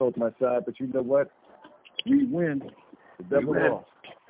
both my side, but you know what? We win. The devil lost.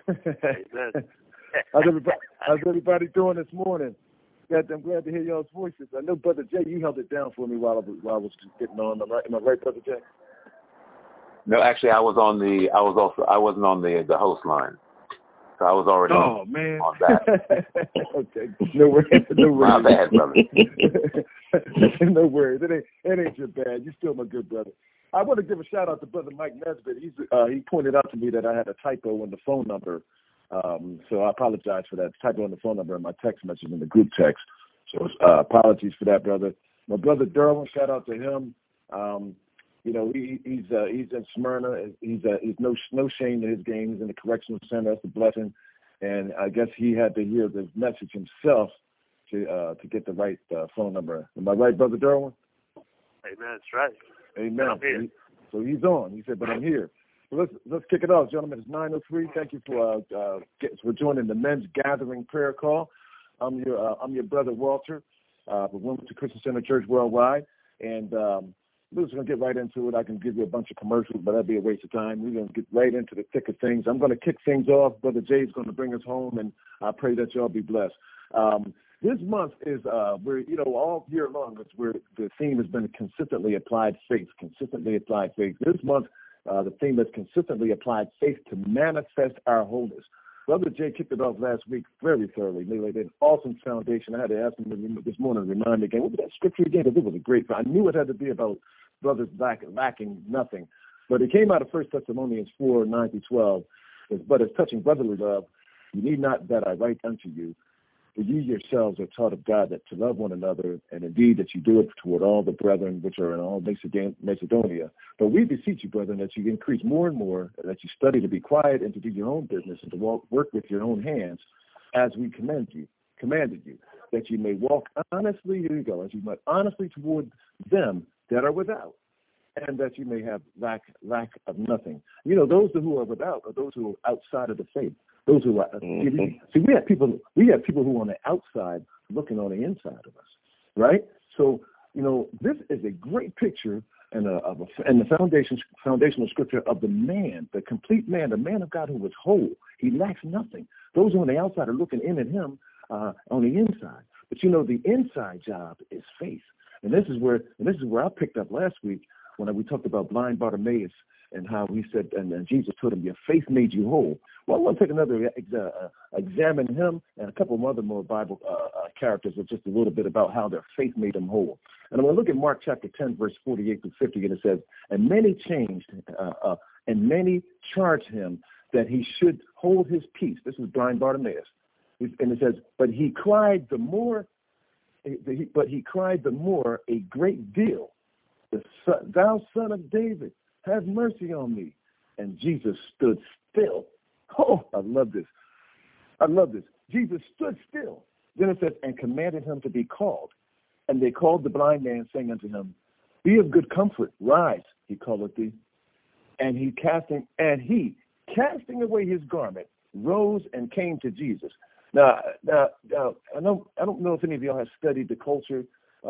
How's everybody doing this morning? I'm glad to hear y'all's voices. I know, Brother Jay, you held it down for me while I was getting on. Am I right, Brother Jay? No, actually, I wasn't on the host line, so I was already on that. Okay, no worries. My bad, brother. No worries. It ain't your bad. You're still my good brother. I want to give a shout out to Brother Mike Nesbitt. He pointed out to me that I had a typo in the phone number. So I apologize for that typo in the phone number in my text message in the group text. So apologies for that, brother. My brother Derwin, shout out to him. He's in Smyrna. He's no shame in his game. He's in the correctional center. That's a blessing. And I guess he had to hear the message himself to get the right phone number. Am I right, Brother Derwin? Amen. That's right. Amen. I'm here. So he's on. He said, but I'm here. So let's kick it off, gentlemen. It's 9:03. Thank you for joining the men's gathering prayer call. I'm your brother Walter, from Wilmington Christian Center Church Worldwide, and we're just gonna get right into it. I can give you a bunch of commercials, but that'd be a waste of time. We're gonna get right into the thick of things. I'm gonna kick things off. Brother Jay's gonna bring us home, and I pray that y'all be blessed. This month is we're all year long. The theme has been consistently applied faith. Consistently applied faith. This month. The theme is consistently applied faith to manifest our wholeness. Brother Jay kicked it off last week very thoroughly. They laid an awesome foundation. I had to ask him this morning to remind me again, what was that scripture again? Because it was a great, I knew it had to be about brothers lacking nothing. But it came out of 1 Thessalonians 4:9-12. But as touching brotherly love, you need not that I write unto you, for you yourselves are taught of God that to love one another, and indeed that you do it toward all the brethren which are in all Macedonia. But we beseech you, brethren, that you increase more and more, and that you study to be quiet and to do your own business and to work with your own hands, as we commanded you, that you may walk honestly, here you go, as you might honestly toward them that are without, and that you may have lack of nothing. Those who are without are those who are outside of the faith. Those who are, see, we have people who are on the outside looking on the inside of us, right? So, this is a great picture and the foundational scripture of the man, the complete man, the man of God who was whole. He lacks nothing. Those who are on the outside are looking in at him on the inside. But the inside job is faith, and this is where I picked up last week when we talked about blind Bartimaeus. And how he said, and Jesus told him, your faith made you whole. Well, I want to take another examine him and a couple of other more Bible characters with just a little bit about how their faith made them whole. And I'm going to look at Mark chapter 10, verse 48-50, and it says, and many charged him that he should hold his peace. This is blind Bartimaeus. And it says, but he cried the more a great deal, thou son of David, have mercy on me. And Jesus stood still. Oh, I love this. Jesus stood still. Then it says, and commanded him to be called. And they called the blind man, saying unto him, be of good comfort, rise, he calleth thee. And he casting away his garment, rose and came to Jesus. Now, I don't know if any of y'all have studied the culture,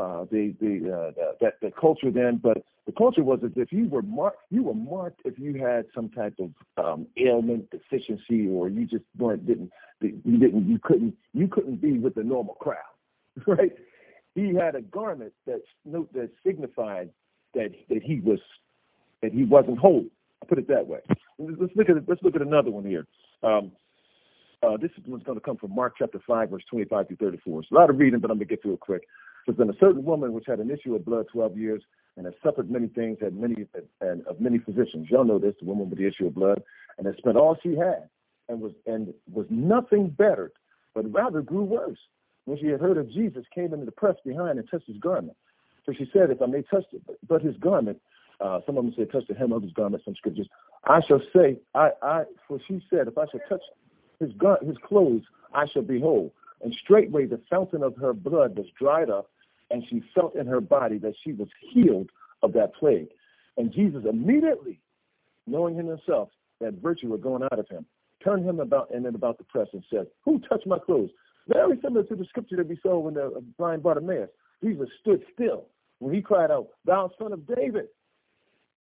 the culture then, but the culture was as if you were marked if you had some type of ailment, deficiency, or you just you couldn't be with the normal crowd, right? He had a garment that signified that he wasn't whole. I put it that way. Let's look at another one here. This one's going to come from Mark chapter 5, verse 25-34. It's a lot of reading, but I'm going to get through it quick. It says, then a certain woman which had an issue of blood 12 years and has suffered many things, of many physicians. Y'all know this, the woman with the issue of blood, and had spent all she had and was nothing bettered, but rather grew worse. When she had heard of Jesus, came into the press behind and touched his garment. So she said, if I may touch it, but his garment, some of them say touch the hem of his garment, some scriptures, I shall say, for she said, if I shall touch his clothes, I shall be whole. And straightway the fountain of her blood was dried up, and she felt in her body that she was healed of that plague. And Jesus immediately, knowing in himself that virtue was going out of him, turned him about the press and said, who touched my clothes? Very similar to the scripture that we saw when the blind Bartimaeus. Jesus stood still when he cried out, thou son of David. He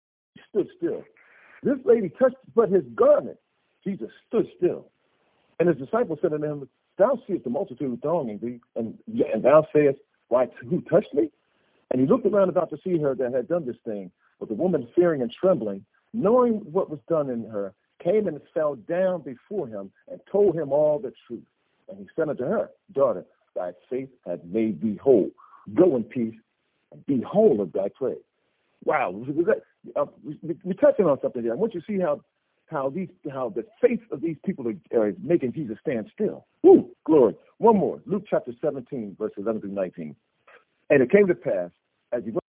stood still. This lady touched but his garment. Jesus stood still. And his disciples said unto him, thou seest the multitude thronging thee, and thou sayest, why, who touched me? And he looked around about to see her that had done this thing. But the woman, fearing and trembling, knowing what was done in her, came and fell down before him and told him all the truth. And he said unto her, daughter, thy faith hath made thee whole. Go in peace and be whole of thy plague. Wow, we're touching on something here. I want you to see how the faith of these people are making Jesus stand still. Woo, glory. One more, Luke chapter 17, verses 11 through 19. And it came to pass, as he went,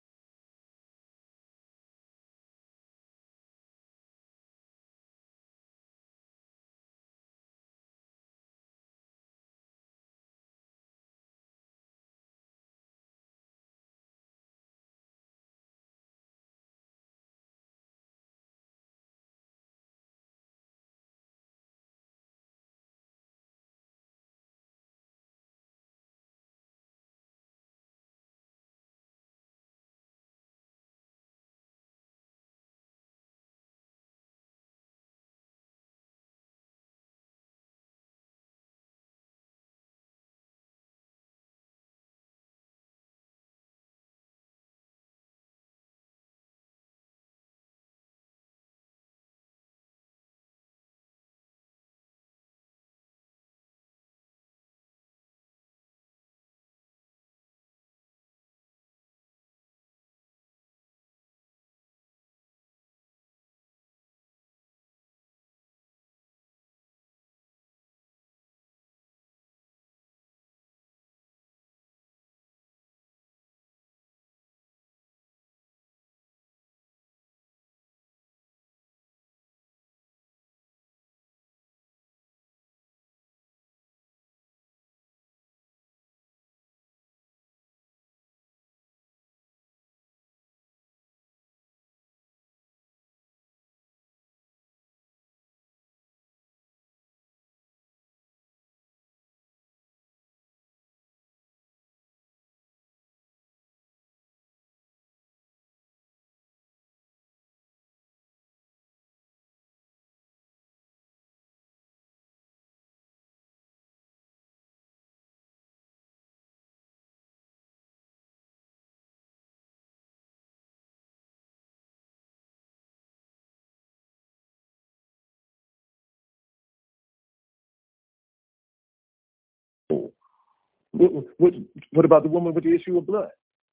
what about the woman with the issue of blood?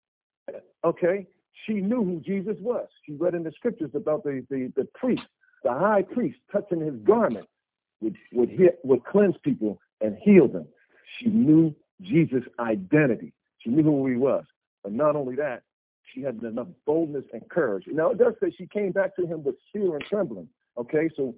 Okay, she knew who Jesus was. She read in the scriptures about the priest, the high priest, touching his garment would cleanse people and heal them. She knew Jesus' identity. She knew who he was. But not only that, she had enough boldness and courage. Now it does say she came back to him with fear and trembling. Okay, so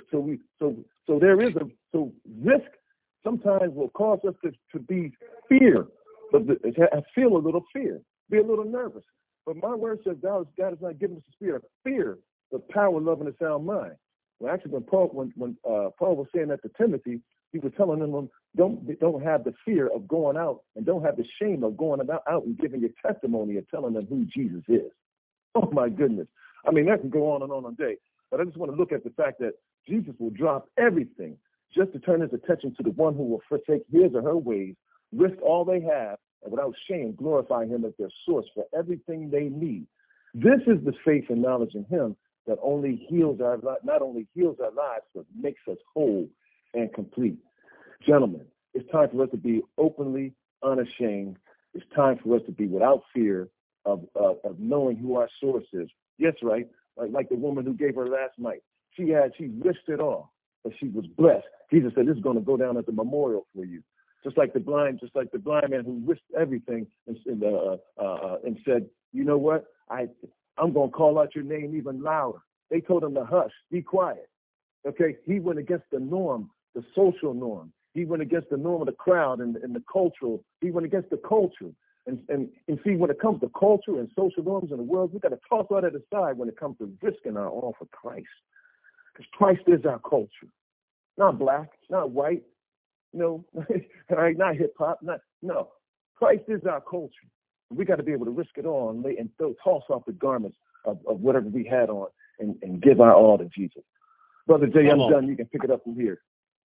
there is risk sometimes will cause us to be fear, but feel a little fear, be a little nervous. But my word says God has not given us a spirit of fear, but power, love, and a sound mind. Well, actually, when Paul was saying that to Timothy, he was telling him, don't have the fear of going out, and don't have the shame of going out and giving your testimony and telling them who Jesus is. Oh my goodness! I mean, that can go on and on all day. But I just want to look at the fact that Jesus will drop everything just to turn his attention to the one who will forsake his or her ways, risk all they have, and without shame glorify him as their source for everything they need. This is the faith and knowledge in him that not only heals our lives, but makes us whole and complete. Gentlemen, it's time for us to be openly unashamed. It's time for us to be without fear of knowing who our source is. Yes, right. Like the woman who gave her last night. She risked it all, but she was blessed. Jesus said, this is going to go down as a memorial for you. Just like the blind man who risked everything and said, you know what? I'm going to call out your name even louder. They told him to hush, be quiet. Okay, he went against the norm, the social norm. He went against the norm of the crowd and the cultural. He went against the culture. And see, when it comes to culture and social norms in the world, we've got to toss all that aside when it comes to risking our all for Christ. Because Christ is our culture. Not black, not white, no, not hip-hop, no. Christ is our culture. We got to be able to risk it all and toss off the garments of whatever we had on and give our all to Jesus. Brother Jay, I'm done. You can pick it up from here.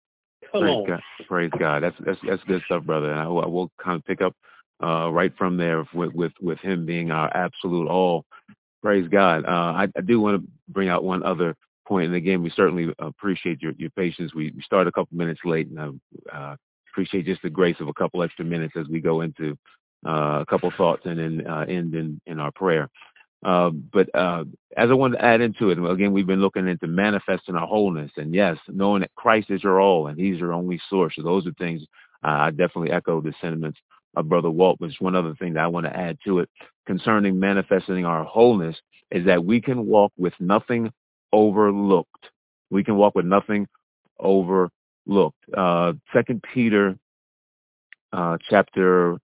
Praise God. That's good stuff, brother. And I will kind of pick up right from there with him being our absolute all. Praise God. I do want to bring out one other point. And again, we certainly appreciate your patience. We started a couple minutes late, and I appreciate just the grace of a couple extra minutes as we go into a couple thoughts and then end in our prayer. But as I wanted to add into it, again, we've been looking into manifesting our wholeness, and yes, knowing that Christ is your all and he's your only source. So those are things I definitely echo the sentiments of Brother Walt. But one other thing that I want to add to it concerning manifesting our wholeness is that we can walk with nothing overlooked. We can walk with nothing overlooked. 2 Peter chapter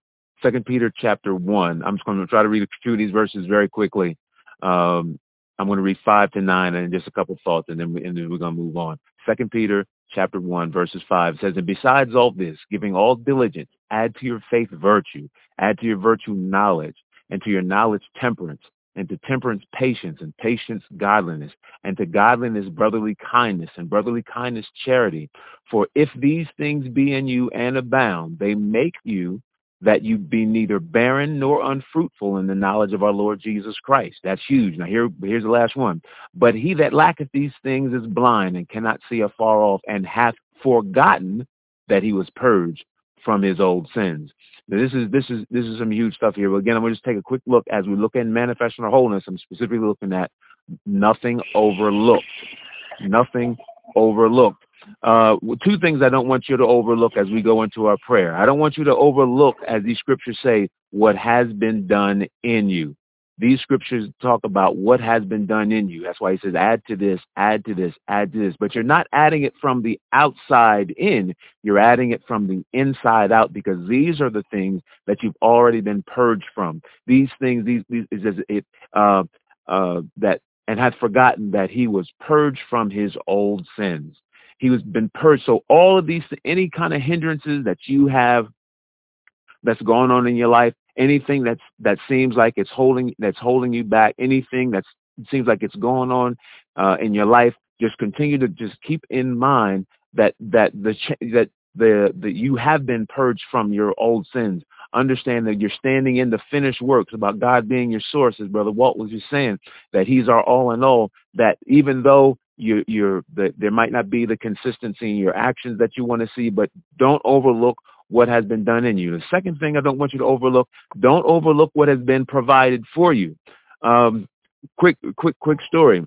1. I'm just going to try to read a few of these verses very quickly. I'm going to read 5 to 9 and just a couple thoughts, and then we're going to move on. 2 Peter chapter 1, verses 5 says, "And besides all this, giving all diligence, add to your faith virtue, add to your virtue knowledge, and to your knowledge temperance, and to temperance patience, and patience godliness, and to godliness brotherly kindness, and brotherly kindness charity. For if these things be in you and abound, they make you that you be neither barren nor unfruitful in the knowledge of our Lord Jesus Christ." That's huge. Now here's the last one. "But he that lacketh these things is blind and cannot see afar off, and hath forgotten that he was purged from his old sins." Now, this is some huge stuff here. But again, I'm going to just take a quick look as we look at manifesting our wholeness. I'm specifically looking at nothing overlooked. Nothing overlooked. Two things I don't want you to overlook as we go into our prayer. I don't want you to overlook, as these scriptures say, what has been done in you. These scriptures talk about what has been done in you. That's why he says, add to this, add to this, add to this. But you're not adding it from the outside in. You're adding it from the inside out, because these are the things that you've already been purged from. These things, that and hath forgotten that he was purged from his old sins. He was been purged. So all of these, any kind of hindrances that you have that's going on in your life, anything that seems like that's holding you back, anything that seems like it's going on in your life, just continue to just keep in mind that you have been purged from your old sins. Understand that you're standing in the finished works, about God being your source, as Brother Walt was just saying, that he's our all in all, that even though there might not be the consistency in your actions that you want to see, but don't overlook what has been done in you. The second thing I don't want you to overlook, don't overlook what has been provided for you. Quick story.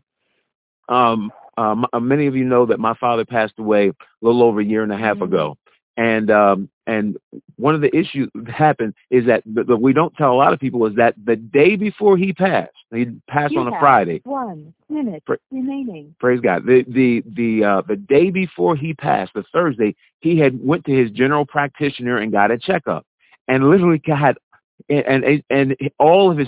Many of you know that my father passed away a little over a year and a half ago. And one of the issues that happened is that we don't tell a lot of people is that the day before he passed on a Friday. 1 minute remaining. Praise God. The day before he passed, the Thursday, he had went to his general practitioner and got a checkup, and literally had and all of his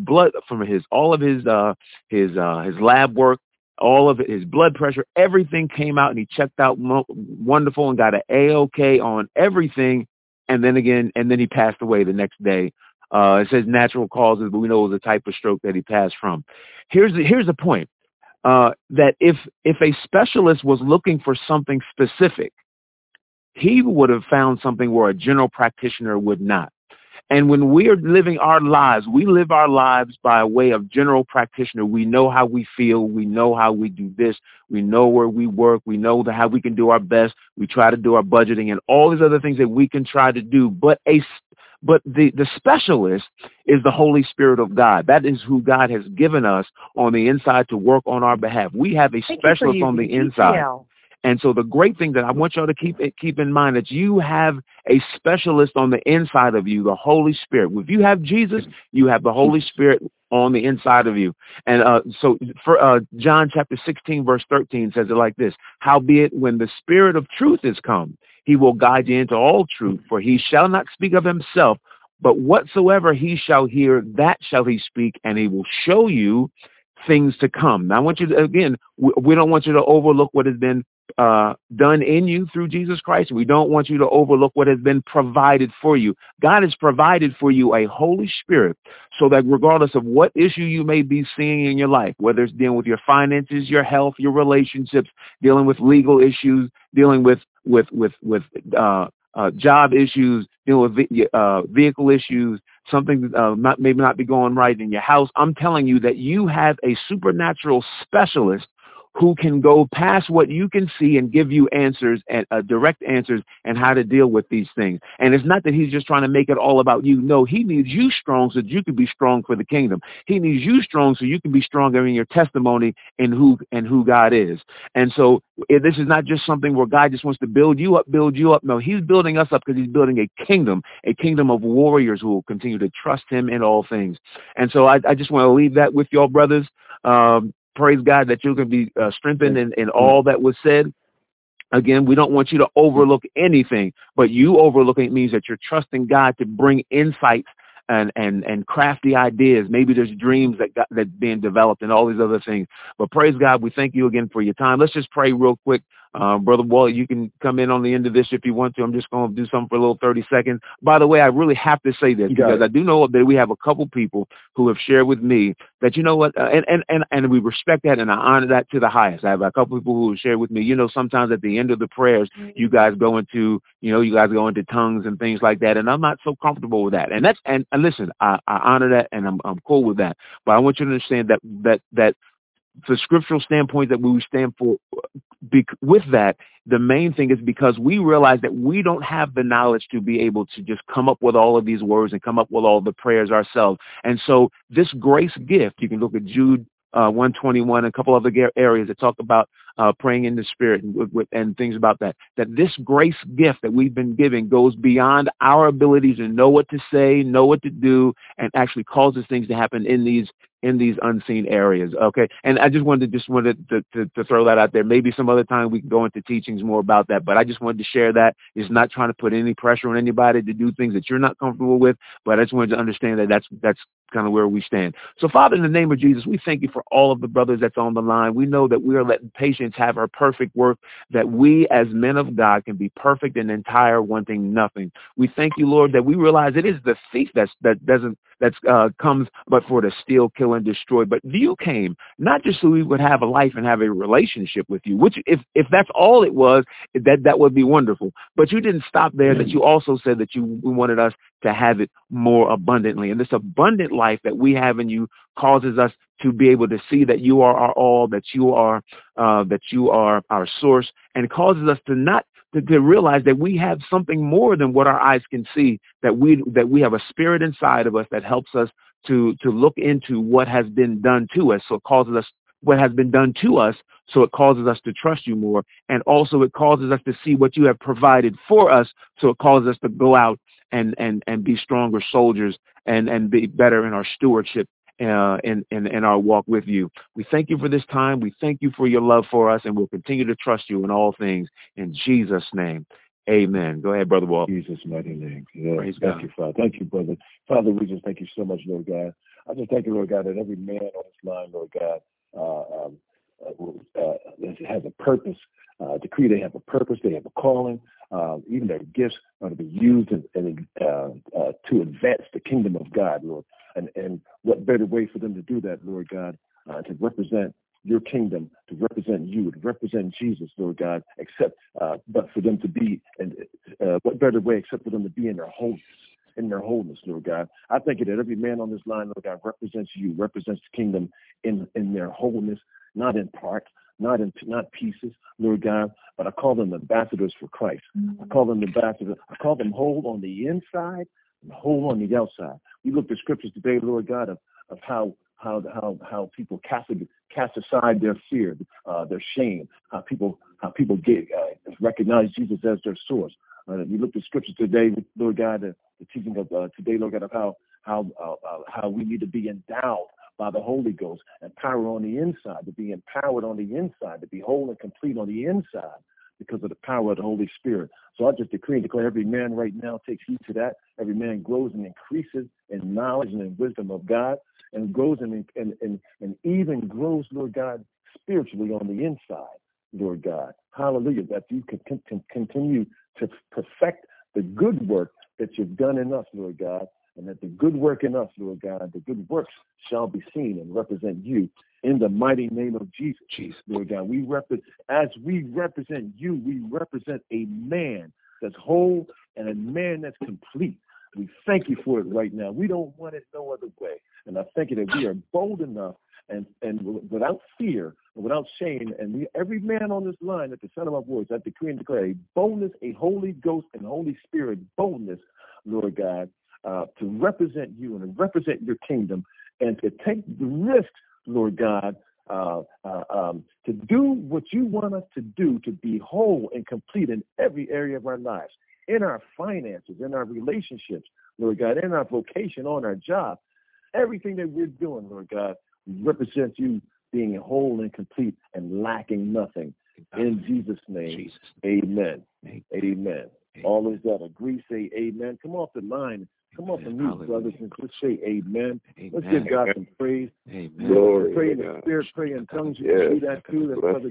his lab work, all of it, his blood pressure, everything came out, and he checked out wonderful and got an A-OK on everything. And then he passed away the next day. It says natural causes, but we know it was a type of stroke that he passed from. Here's the point, that if a specialist was looking for something specific, he would have found something where a general practitioner would not. And when we are living our lives, we live our lives by way of general practitioner. We know how we feel. We know how we do this. We know where we work. We know how we can do our best. We try to do our budgeting and all these other things that we can try to do. But the specialist is the Holy Spirit of God. That is who God has given us on the inside to work on our behalf. We have a specialist on the inside. And so the great thing that I want y'all to keep in mind, that you have a specialist on the inside of you, the Holy Spirit. If you have Jesus, you have the Holy Spirit on the inside of you. And so for John chapter 16, verse 13 says it like this: "Howbeit, when the Spirit of truth is come, he will guide you into all truth, for he shall not speak of himself, but whatsoever he shall hear, that shall he speak, and he will show you things to come. Now, I want you to, again, we don't want you to overlook what has been done in you through Jesus Christ. We don't want you to overlook what has been provided for you. God has provided for you a Holy Spirit so that regardless of what issue you may be seeing in your life, whether it's dealing with your finances, your health, your relationships, dealing with legal issues, dealing with job issues, dealing with vehicle issues, something maybe not be going right in your house, I'm telling you that you have a supernatural specialist who can go past what you can see and give you answers and direct answers and how to deal with these things. And it's not that he's just trying to make it all about you. No, he needs you strong so that you can be strong for the kingdom. He needs you strong so you can be stronger in your testimony and who God is. And so this is not just something where God just wants to build you up. No, he's building us up because he's building a kingdom of warriors who will continue to trust him in all things. And so I just want to leave that with y'all, brothers. Praise God that you can be strengthened in all that was said. Again, we don't want you to overlook anything, but you overlooking it means that you're trusting God to bring insights and crafty ideas. Maybe there's dreams that's being developed and all these other things. But praise God, we thank you again for your time. Let's just pray real quick. Brother Wall, you can come in on the end of this if you want to. I'm just going to do something for a little 30 seconds. By the way, I really have to say this because I do know that we have a couple people who have shared with me that, you know what, and we respect that and I honor that to the highest. I have a couple people who have shared with me, you know, sometimes at the end of the prayers, you guys go into tongues and things like that. And I'm not so comfortable with that. And listen, I honor that and I'm cool with that. But I want you to understand that the scriptural standpoint that we stand for with that, the main thing is because we realize that we don't have the knowledge to be able to just come up with all of these words and come up with all the prayers ourselves. And so this grace gift, you can look at Jude 121 and a couple other areas that talk about praying in the spirit and things about that this grace gift that we've been given goes beyond our ability to know what to say, know what to do, and actually causes things to happen in these unseen areas. Okay. And I just wanted to throw that out there. Maybe some other time we can go into teachings more about that, but I just wanted to share that. It's not trying to put any pressure on anybody to do things that you're not comfortable with, but I just wanted to understand that that's kind of where we stand. So Father, in the name of Jesus, we thank you for all of the brothers that's on the line. We know that we are letting patience have her perfect work, that we as men of God can be perfect and entire, wanting nothing. We thank you, Lord, that we realize it is the thief that comes but for to steal, kill, and destroy. But you came not just so we would have a life and have a relationship with you, which if that's all it was, that would be wonderful. But you didn't stop there, that you also said that you wanted us to have it more abundantly. And this abundant life that we have in you causes us to be able to see that you are our all, that you are our source, and causes us to realize that we have something more than what our eyes can see, that we have a spirit inside of us that helps us to look into what has been done to us. So it causes us what has been done to us. So it causes us to trust you more. And also it causes us to see what you have provided for us. So it causes us to go out and be stronger soldiers and be better in our stewardship in our walk with you. We thank you for this time. We thank you for your love for us, and we'll continue to trust you in all things. In Jesus' name, amen. Go ahead, Brother Walt. Jesus' mighty name. Yeah. Praise Thank God. you, Father. Thank you, brother. Father, we just thank you so much, Lord God. I just thank you, Lord God, that every man on this line, Lord God, has a purpose. Decree they have a purpose, they have a calling. Even their gifts are to be used to advance the kingdom of God, Lord. And what better way for them to do that, Lord God, to represent your kingdom, to represent you, to represent Jesus, Lord God, but for them to be, and what better way except for them to be in their wholeness, Lord God. I thank you that every man on this line, Lord God, represents you, represents the kingdom in their wholeness, not in part, not pieces, Lord God, but I call them ambassadors for Christ. I call them ambassadors. I call them whole on the inside and whole on the outside. We looked at scriptures today, Lord God, of how people cast aside their fear, their shame, how people recognize Jesus as their source. We looked at scriptures today, Lord God, the teaching of today, Lord God, of how we need to be endowed by the Holy Ghost and power on the inside, to be empowered on the inside, to be whole and complete on the inside, because of the power of the Holy Spirit. So I just decree and declare every man right now takes heed to that. Every man grows and increases in knowledge and in wisdom of God, and grows and even grows, Lord God, spiritually on the inside, Lord God. Hallelujah. That you can continue to perfect the good work that you've done in us, Lord God, and that the good work in us, Lord God, the good works shall be seen and represent you in the mighty name of Jesus. Lord God, as we represent you, we represent a man that's whole and a man that's complete. We thank you for it right now. We don't want it no other way. And I thank you that we are bold enough and without fear and without shame, and every man on this line at the sound of my voice, I decree and declare a boldness, a Holy Ghost and Holy Spirit boldness, Lord God, to represent you and to represent your kingdom and to take the risks, Lord God, to do what you want us to do, to be whole and complete in every area of our lives, in our finances, in our relationships, Lord God, in our vocation, on our job, everything that we're doing, Lord God, represents you being whole and complete and lacking nothing. In Jesus' name, amen. Amen. All those that agree, say amen. Come off the line. Come off the mute, brothers, and just say amen. Let's give God some praise. Glory. Pray in the spirit, pray in tongues. You can do that too. That's Brother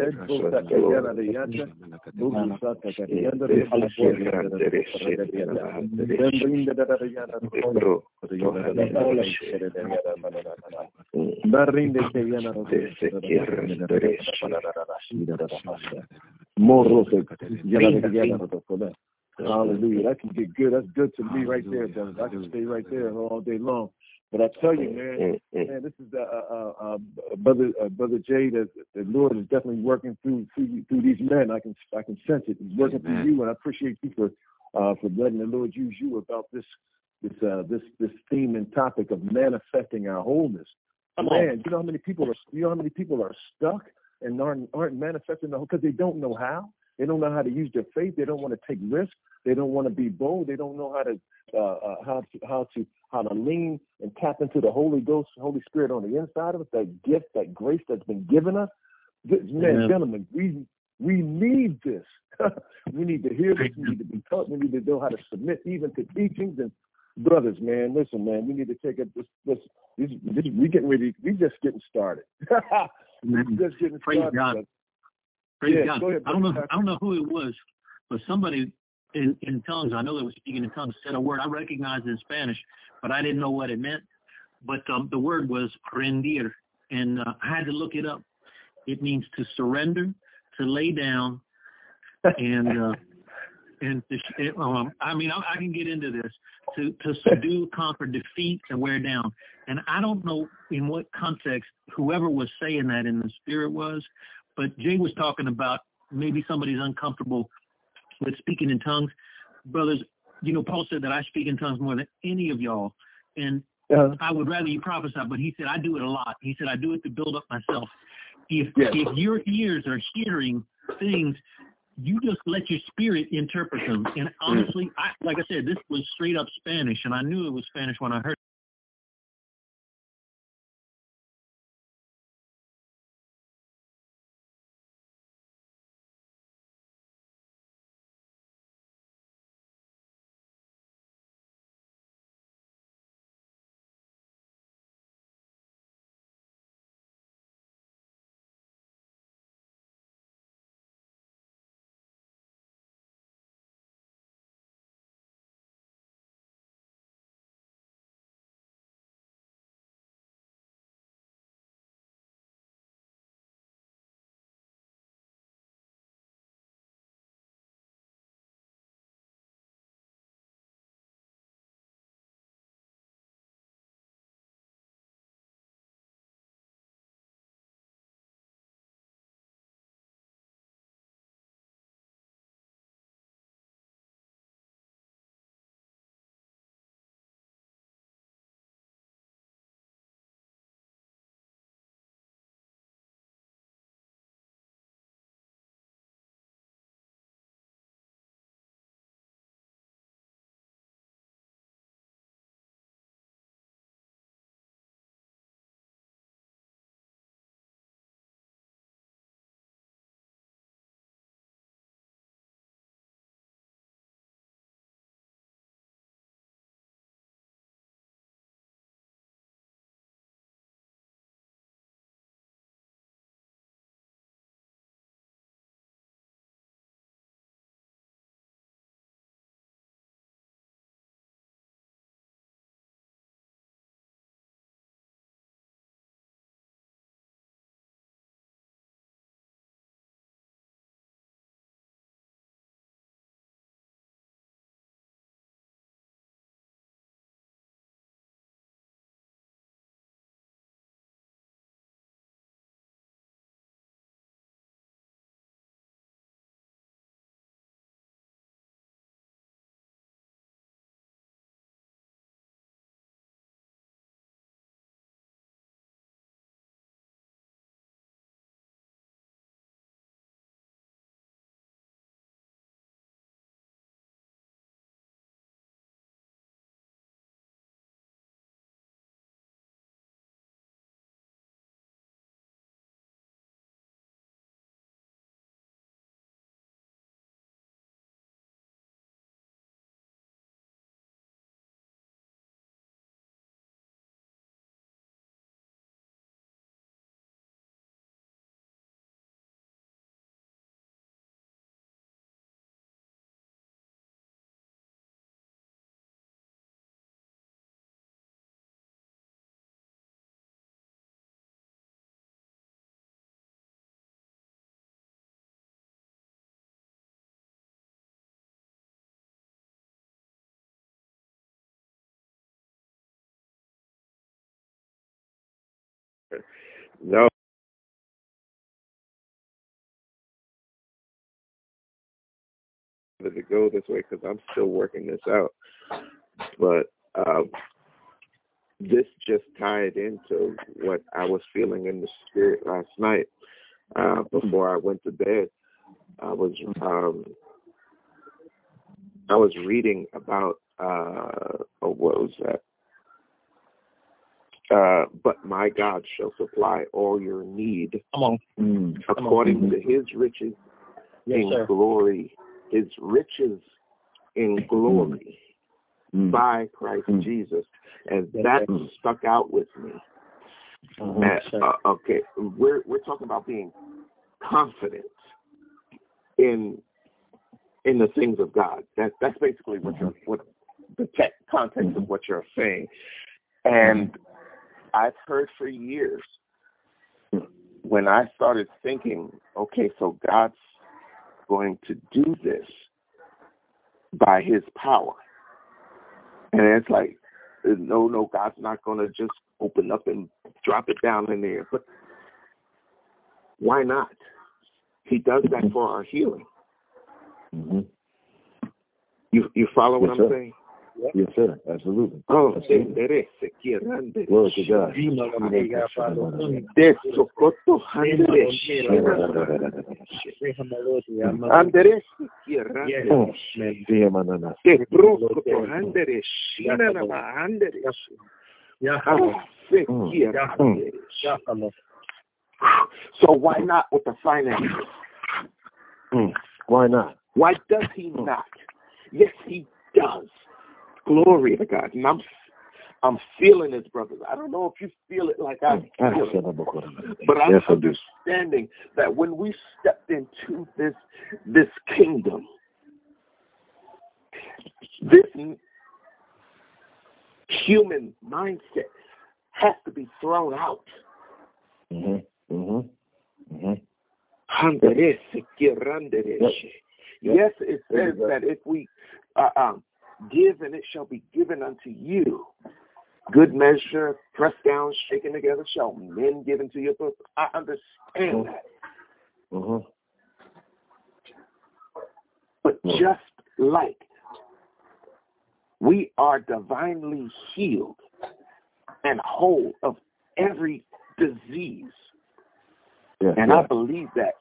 said. Hallelujah. That can get good. That's good to me right there, brother. I can stay right there all day long. But I tell you, man, this is Brother Jay, that the Lord is definitely working through these men. I can sense it. He's working through you, and I appreciate you for letting the Lord use you about this theme and topic of manifesting our wholeness. Man, you know how many people are stuck and aren't manifesting the whole because they don't know how. They don't know how to use their faith. They don't want to take risks. They don't want to be bold. They don't know how to lean and tap into the Holy Ghost, Holy Spirit on the inside of us. That gift, that grace that's been given us. Man, gentlemen, we need this. We need to hear this. We need to be taught. We need to know how to submit even to teachings. And brothers, man, listen, man, we need to take it. We getting ready. We just getting started. Just getting Praise started. God. Praise God. Go ahead, I don't know who it was, but somebody in tongues, I know they were speaking in tongues, said a word I recognized in Spanish, but I didn't know what it meant. But the word was rendir, and I had to look it up. It means to surrender, to lay down, and I can get into this, to subdue, conquer, defeat, and wear down. And I don't know in what context whoever was saying that in the spirit was, but Jay was talking about maybe somebody's uncomfortable with speaking in tongues. Brothers, Paul said that I speak in tongues more than any of y'all. And I would rather you prophesy, but he said I do it a lot. He said I do it to build up myself. If your ears are hearing things, you just let your spirit interpret them. And honestly, like I said, this was straight up Spanish, and I knew it was Spanish when I heard it. No. To go this way because I'm still working this out. But this just tied into what I was feeling in the spirit last night. Before I went to bed, I was reading about what was that? But my God shall supply all your need according to His riches in glory. His riches in glory by Christ Jesus, and that stuck out with me. Okay, we're talking about being confident in the things of God. That's basically what the context of what you're saying. And I've heard for years when I started thinking, okay, so God's going to do this by His power. And it's like, no, God's not going to just open up and drop it down in there. But why not? He does that for our healing. Mm-hmm. You follow what I'm saying? Yes, sir. Absolutely. Oh, absolutely. Glory to God. So why not with the finances? Why not? Why does He not? Yes, He does. Glory to God. And I'm feeling this, brothers. I don't know if you feel it like I feel it, but I'm understanding that when we stepped into this kingdom, this human mindset has to be thrown out. Yes, it says that if we give, and it shall be given unto you. Good measure, pressed down, shaken together, shall men give into your book. I understand that. But just like we are divinely healed and whole of every disease, and I believe that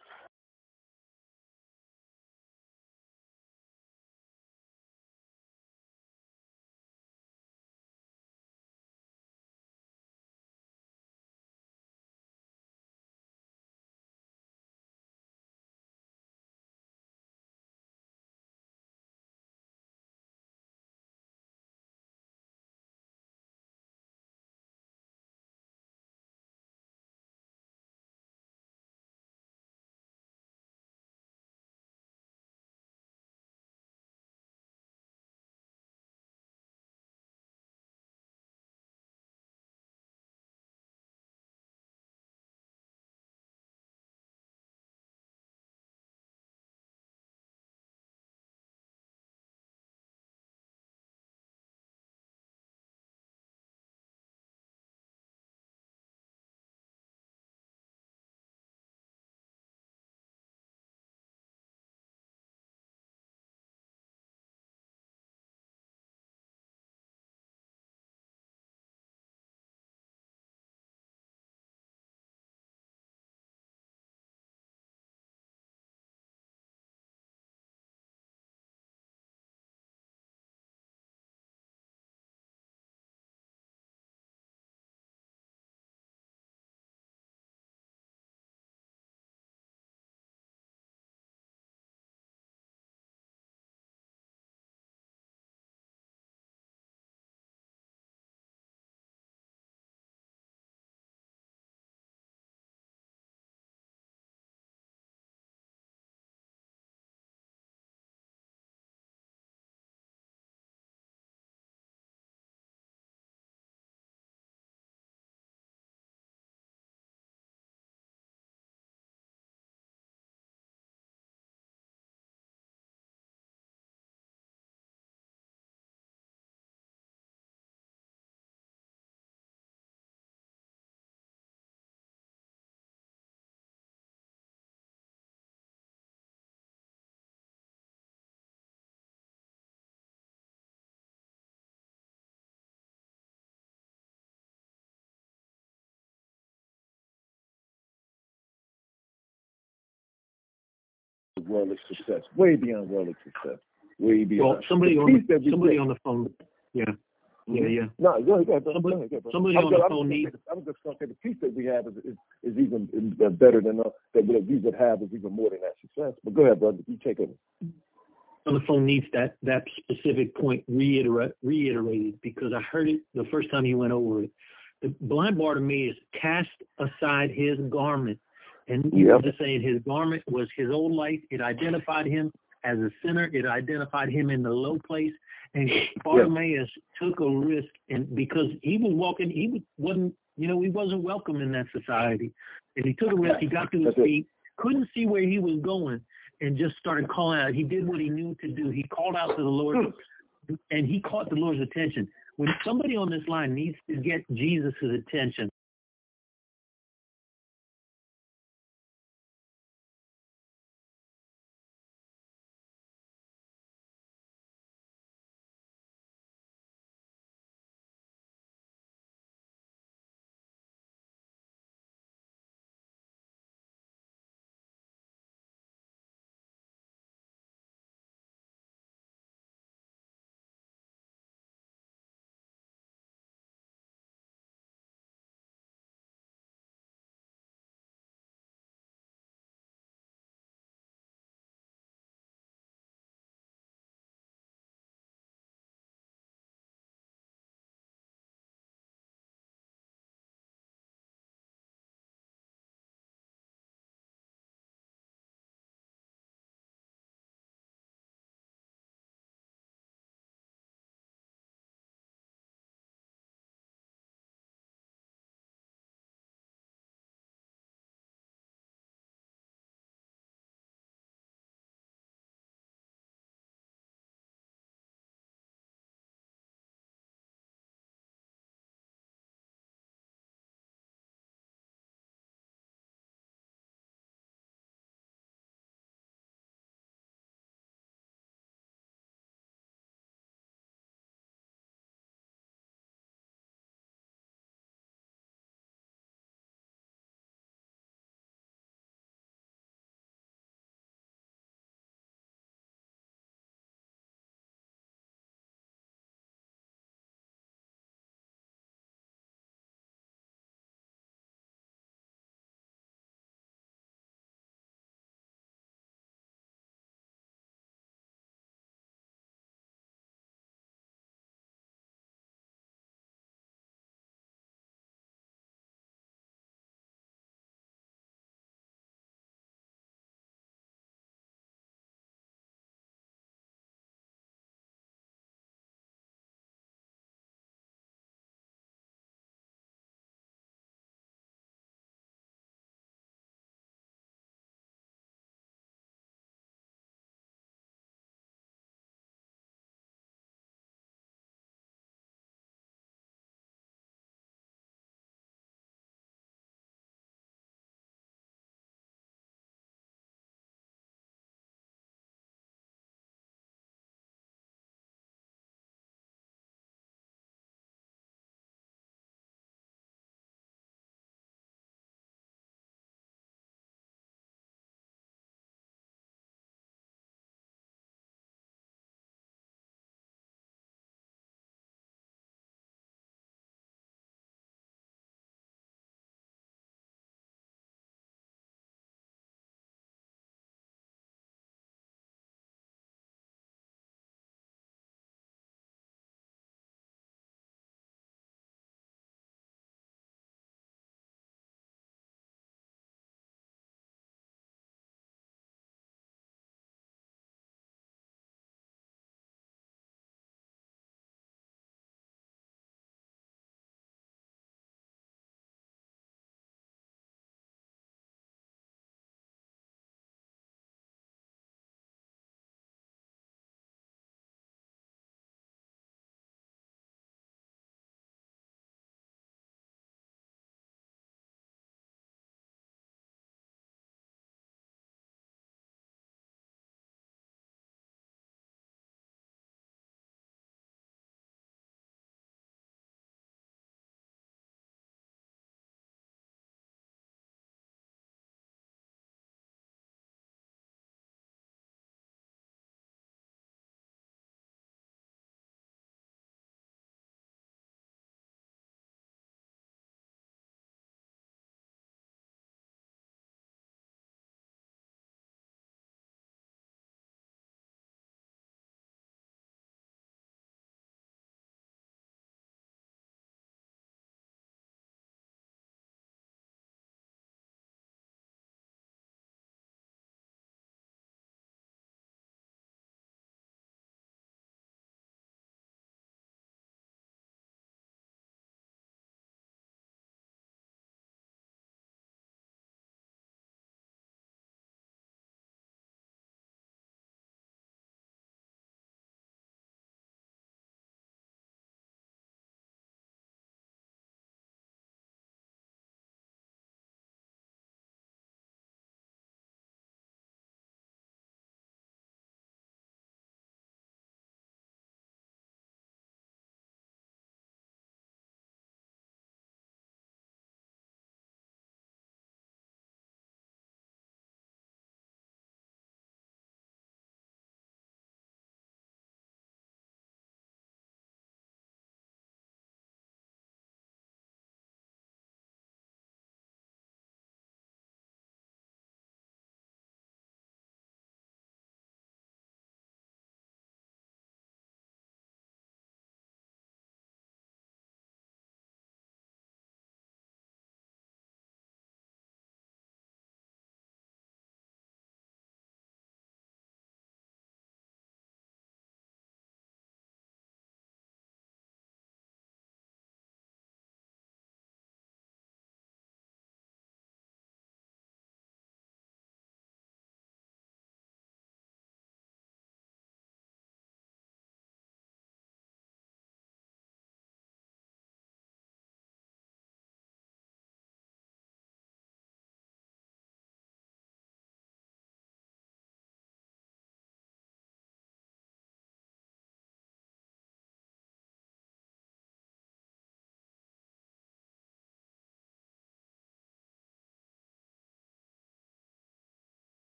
beyond worldly success, way beyond worldly success, way beyond. Well, somebody on the phone. Yeah. Yeah. No, go ahead. Somebody on the phone needs. I was just going to say the peace that we have is even better than that we would have is even more than that success. But go ahead, brother. You take it. On the phone needs that specific point reiterated because I heard it the first time you went over it. The blind Bartimaeus cast aside his garment, and he was just saying his garment was his old life. It identified him as a sinner. It identified him in the low place. And Bartimaeus took a risk, and because he was walking, he wasn't welcome in that society. And he took a risk. He got to his feet, couldn't see where he was going, and just started calling out. He did what he knew to do. He called out to the Lord, and he caught the Lord's attention. When somebody on this line needs to get Jesus' attention,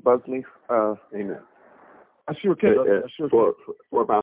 buzz me? Amen. I sure can. I sure can. For about